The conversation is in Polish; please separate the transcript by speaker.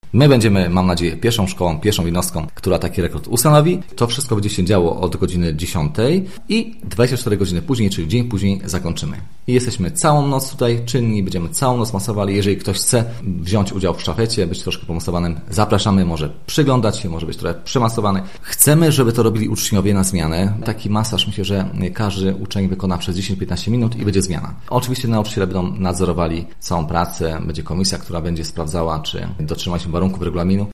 Speaker 1: My będziemy, mam nadzieję, pierwszą szkołą, pierwszą jednostką, która taki rekord ustanowi. To wszystko będzie się działo od godziny 10 i 24 godziny później, czyli dzień później zakończymy. I jesteśmy całą noc tutaj czynni, będziemy całą noc masowali. Jeżeli ktoś chce wziąć udział w sztafecie, być troszkę pomasowanym, zapraszamy, może przyglądać się, może być trochę przemasowany. Chcemy, żeby to robili uczniowie na zmianę. Taki masaż myślę, że każdy uczeń wykona przez 10-15 minut i będzie zmiana. Oczywiście nauczyciele będą nadzorowali całą pracę, będzie komisja, która będzie sprawdzała, czy dotrzymaliśmy warunków regulaminu.